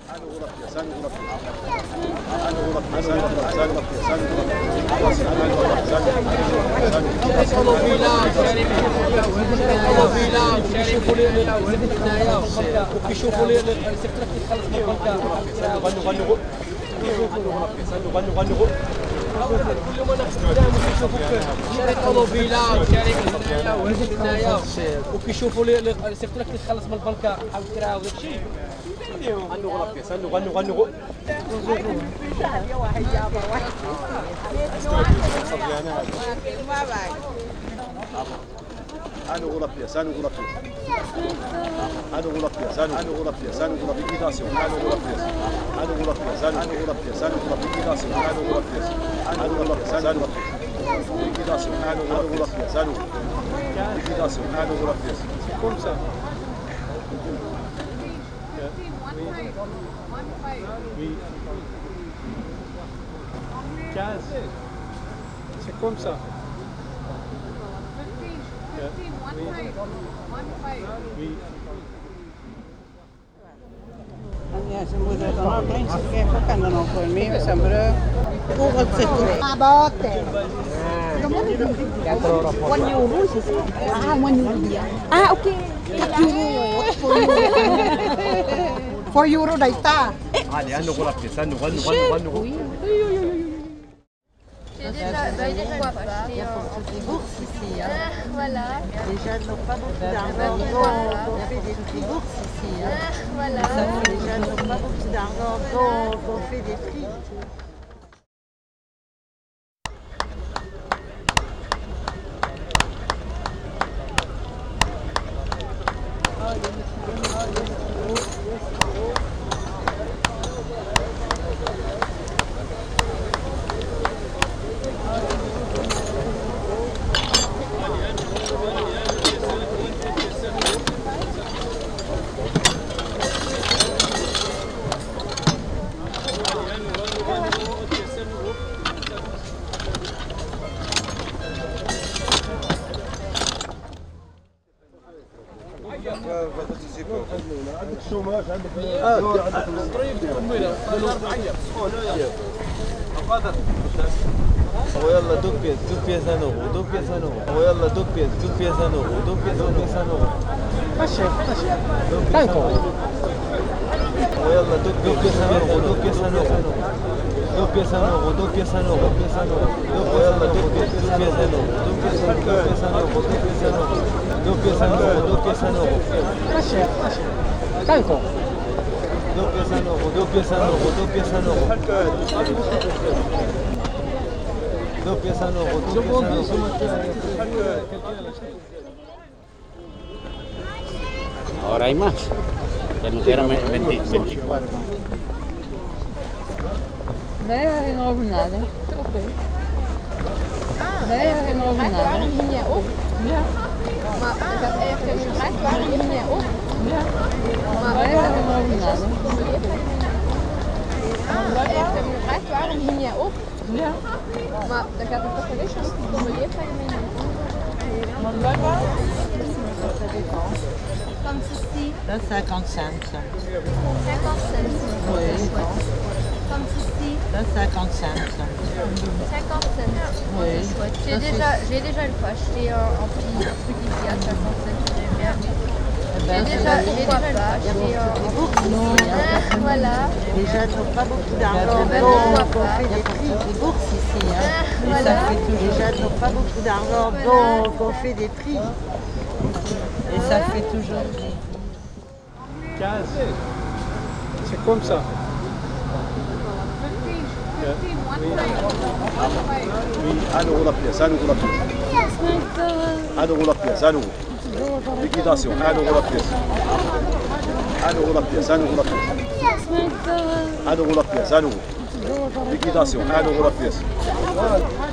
وكيشوفوا لي السيركلات كيخلص من البنكه غنغنغوا كل يوم انا خدام وكيشوفوك شاري طوموبيله وشاري هنايا وهزت هنايا وكيشوفوا لي السيركلات كيخلص من البنكه بحال الكرا وداك الشيء غنغنغوا Anu gula pièce, anu gula pièce. Anu gula pièce, anu gula pièce, anu gula liquidation, anu gula pièce. Anu gula pièce, anu gula pièce, anu gula liquidation, anu gula pièce. Anu gula pièce, anu gula liquidation, anu gula pièce, anu liquidation, anu gula pièce. C'est comme ça. Oui. 15. C'est comme ça. Oui. Ja, ze moeten dan ook links kijken, kan dan ook wel mee, we zijn maar volgens het abote. One euro is it? Ah, 1 euro dia. Ah, okay. 4 euro daita. Allez, anu gula pièce, anu. J'ai déjà quoi acheter Des bourses ici. voilà. Les jeunes n'ont pas beaucoup d'argent, donc on fait des prix bourses ici. Voilà. Les jeunes n'ont pas beaucoup d'argent, donc on fait des prix. ويلا دوك بيس ان اورو ويلا دوك بيس ان اورو ماشي دانكو ويلا دوك بيس ان اورو دوك بيس ان اورو ويلا دوك بيس ان اورو ماشي دانكو دوك بيس ان اورو Ahora hay más. Ya nos dieron 24. Nee, geen over nadenken. Nee, geen over Waarom nadenken. ging jij op? Ja. Maar ik had even gevraagd, waarom ging jij op? Ja. Maar Nee, geen over nadenken. ik heb hem gevraagd, waarom ging jij op? Ja. Maar dan gaat het toch wel eens als het controleert dat je mee niet op. Maar blijkbaar. Comme ceci, Ça, 50 cents. 50 cents. Oui. Comme ceci, Ça, 50 cents. 50 cents. Oui. Chouette. J'ai déjà une fois acheté un petit truc ici à 50 cents. J'ai bien aimé. J'ai déjà une fois acheté Des bourses ici. voilà. Les jeunes n'ont pas beaucoup d'argent, donc on fait des prix. Des bourses ici. Et ça fait toujours. Les jeunes n'ont pas beaucoup d'argent, donc on fait des prix. Et ça fait toujours. 15. C'est comme ça. Oui, anu gula pièce, anu gula pièce. Anu gula pièce, anu. Liquidation, anu gula pièce. Anu gula pièce, anu gula pièce. Anu gula pièce, anu. Liquidation, anu gula pièce.